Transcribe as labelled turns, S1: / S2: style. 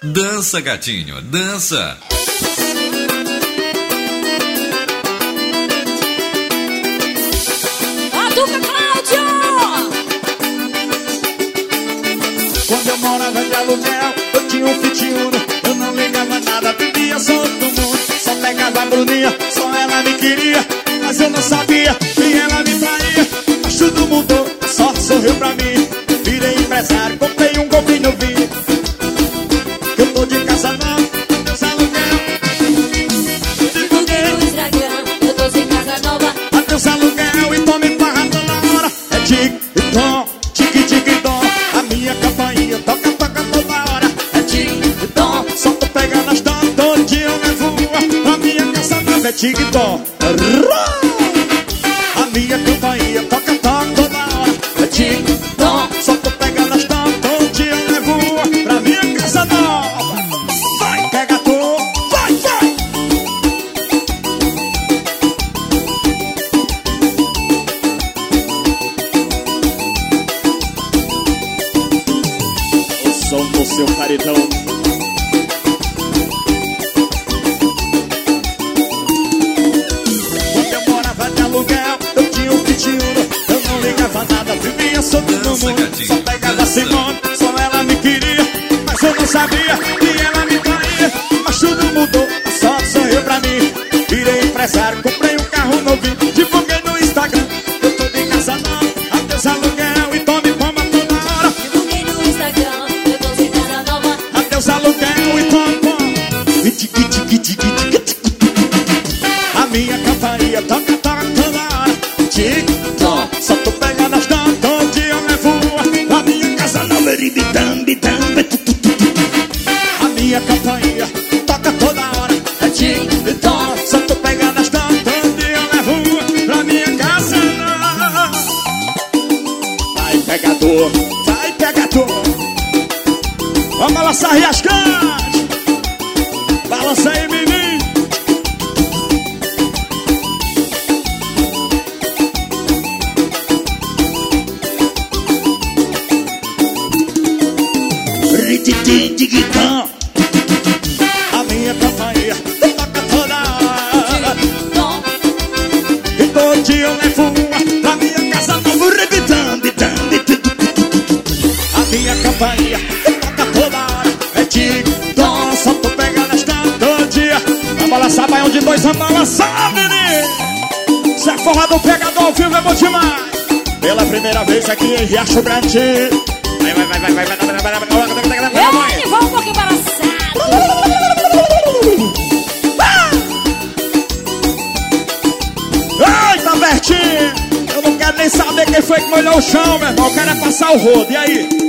S1: Dança, gatinho, dança.
S2: Aduca, Cláudio!
S3: Quando eu morava de aluguel, eu tinha um Fit Uno. Eu não ligava nada, vivia solto no mundo. Só pegava a bruninha, só ela me queria. Mas eu não sabia que ela me traía. Mas tudo mudou, a sorte sorriu pra mim. Virei empresário, comprei um golfinho novinho. Que eu tô de casa nova, adeus aluguel.
S2: Divulguei no Instagram, eu tô sem casa nova.
S3: Adeus aluguel e tome barra toda hora. É tic-tom, tic-tic-tom. A minha campainha toca toda hora. É tic-tom, só tô pegando as dó. Todo dia eu levo a minha casa nova. É tic-tom. A minha campainha toca toda hora. É tic-tom, só tô pegando as dó. Todo dia eu levo pra minha casa nova. Vai, pega tu, vai, vai. O som do seu paredão. Quando eu morava de aluguel, eu tinha um Fit Uno. Eu não ligava nada, vivia solto no mundo. Só pegava Simone, só ela me queria. Mas eu não sabia que ela me traía. Mas tudo mudou, a sorte sorriu pra mim. Virei empresário, comprei um carro novinho. Divulguei no Instagram, eu tô de casa nova. Adeus aluguel e tome fama toda hora.
S2: Divulguei no Instagram, eu tô sem casa nova.
S3: Adeus aluguel e tome fama. E tic-tic-tic-tic-tic. A minha campainha toca toda hora. Tic-tom, só tô pegando as dó. Todo dia eu levo a minha casa nova. A minha campainha toca toda hora. É tic-tom, só tô pegando as dó. Todo dia eu levo pra minha casa nova. Vai pegador, vai pegador. Vamos balançar Riascante. Balança aí, menino. Tic-tic-tic-tom. A minha campainha toca toda hora.
S2: Tom,
S3: E todo dia eu levo pra minha casa nova. A minha campainha toca toda hora. É tic-tom, só tô pegando as dó todo dia. Vamos balançar, baião de dois, vamos balançar, menino. Se é forró do pegador ao vivo é bom demais. Pela primeira vez aqui em Riacho Grande. Vai.
S2: ei, vamos um pouquinho balançado.
S3: Eita, Bertinho! Eu não quero nem saber quem foi que molhou o chão, meu irmão. Eu quero é passar o rodo. E aí?